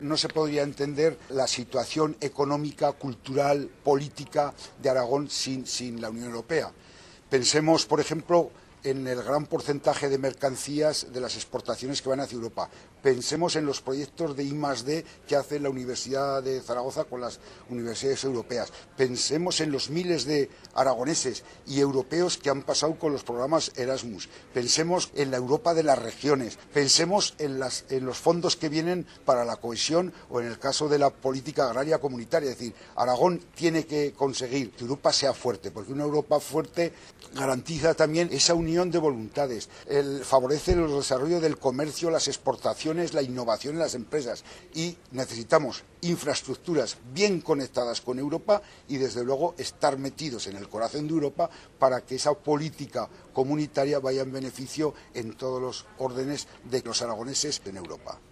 No se podría entender la situación económica, cultural, política de Aragón sin la Unión Europea. Pensemos, por ejemplo, en el gran porcentaje de mercancías de las exportaciones que van hacia Europa. Pensemos en los proyectos de I+D que hace la Universidad de Zaragoza con las universidades europeas. Pensemos en los miles de aragoneses y europeos que han pasado con los programas Erasmus. Pensemos en la Europa de las regiones. Pensemos en los fondos que vienen para la cohesión o en el caso de la política agraria comunitaria. Es decir, Aragón tiene que conseguir que Europa sea fuerte, porque una Europa fuerte garantiza también esa unión de voluntades, favorece el desarrollo del comercio, las exportaciones, la innovación en las empresas, y necesitamos infraestructuras bien conectadas con Europa y desde luego estar metidos en el corazón de Europa para que esa política comunitaria vaya en beneficio en todos los órdenes de los aragoneses en Europa.